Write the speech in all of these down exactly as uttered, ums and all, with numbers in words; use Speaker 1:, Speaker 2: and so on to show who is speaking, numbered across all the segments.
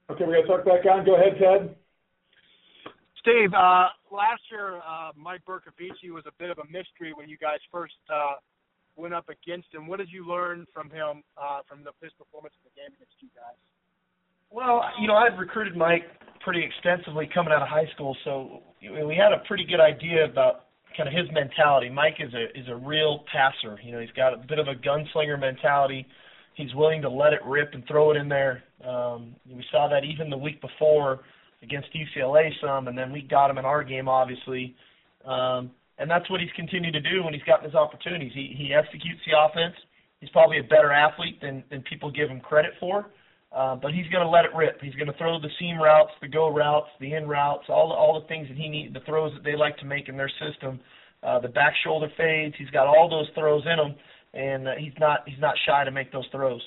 Speaker 1: Okay, we got to talk back on. Go ahead, Ted.
Speaker 2: Steve, uh, last year uh, Mike Bercovici was a bit of a mystery when you guys first uh, went up against him. What did you learn from him, uh, from the, his performance in the game against you guys?
Speaker 3: Well, you know, I'd recruited Mike pretty extensively coming out of high school, so we had a pretty good idea about kind of his mentality. Mike is a is a real passer. You know, he's got a bit of a gunslinger mentality. He's willing to let it rip and throw it in there. Um, we saw that even the week before against U C L A some, and then we got him in our game, obviously. Um, and that's what he's continued to do when he's gotten his opportunities. He he executes the offense. He's probably a better athlete than, than people give him credit for. Uh, but he's going to let it rip. He's going to throw the seam routes, the go routes, the in routes, all the, all the things that he needs, the throws that they like to make in their system, uh, the back shoulder fades. He's got all those throws in him, and uh, he's not he's not shy to make those throws.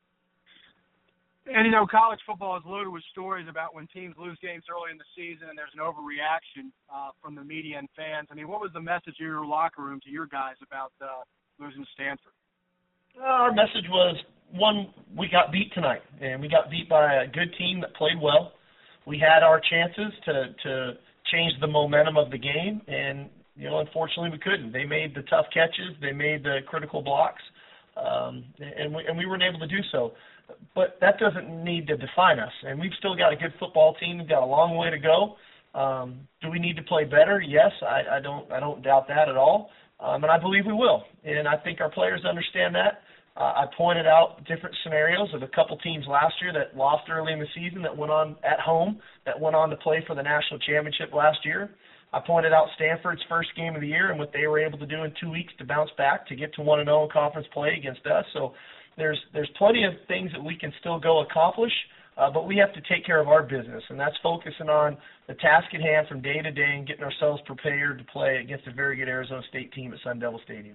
Speaker 2: And, you know, college football is loaded with stories about when teams lose games early in the season and there's an overreaction uh, from the media and fans. I mean, what was the message in your locker room to your guys about uh, losing to Stanford?
Speaker 3: Uh, our message was, one, we got beat tonight, and we got beat by a good team that played well. We had our chances to, to change the momentum of the game, and, you know, unfortunately we couldn't. They made the tough catches. They made the critical blocks, um, and, we, and we weren't able to do so. But that doesn't need to define us, and we've still got a good football team. We've got a long way to go. Um, do we need to play better? Yes, I, I don't I don't doubt that at all. Um, and I believe we will. And I think our players understand that. Uh, I pointed out different scenarios of a couple teams last year that lost early in the season that went on at home, that went on to play for the national championship last year. I pointed out Stanford's first game of the year and what they were able to do in two weeks to bounce back to get to one and oh in conference play against us. So there's there's plenty of things that we can still go accomplish, uh, but we have to take care of our business, and that's focusing on the task at hand from day to day and getting ourselves prepared to play against a very good Arizona State team at Sun Devil Stadium.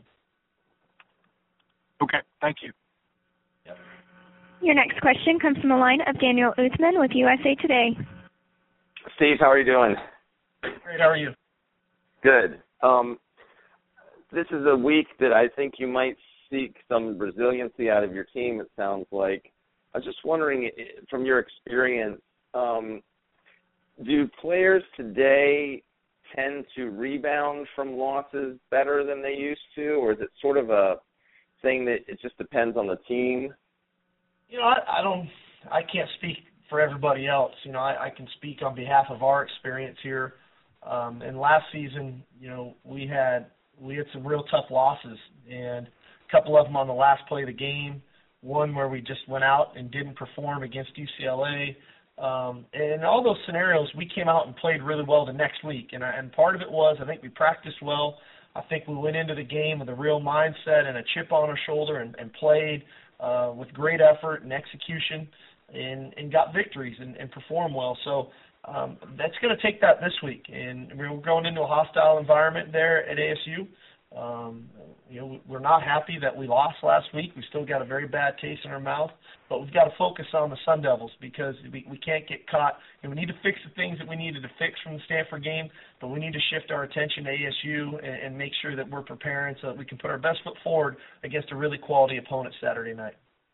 Speaker 2: Okay, thank you.
Speaker 3: Yep.
Speaker 4: Your next question comes from the line of Daniel Uthman with U S A Today.
Speaker 5: Steve, how are you doing?
Speaker 3: Great, how are you?
Speaker 5: Good. Um, this is a week that I think you might seek some resiliency out of your team, it sounds like. I was just wondering, from your experience, um, do players today tend to rebound from losses better than they used to, or is it sort of a thing that it just depends on the team?
Speaker 3: You know, I, I don't, I can't speak for everybody else. You know, I, I can speak on behalf of our experience here. Um, and last season, you know, we had we had some real tough losses, and a couple of them on the last play of the game. One where we just went out and didn't perform against U C L A. Um, and in all those scenarios, we came out and played really well the next week. And, I, and part of it was I think we practiced well. I think we went into the game with a real mindset and a chip on our shoulder and, and played uh, with great effort and execution and, and got victories and, and performed well. So um, that's going to take that this week. And we're going into a hostile environment there at A S U. Um, you know, we're not happy that we lost last week. We still got a very bad taste in our mouth, but we've got to focus on the Sun Devils because we, we can't get caught. And we need to fix the things that we needed to fix from the Stanford game, but we need to shift our attention to A S U and, and make sure that we're preparing so that we can put our best foot forward against a really quality opponent Saturday night.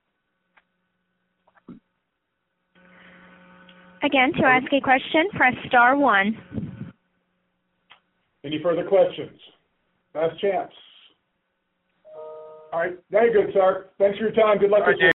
Speaker 4: Again, to ask a question, press star one.
Speaker 1: Any further questions? Last chance. All right. Very good, sir. Thanks for your time. Good luck this week.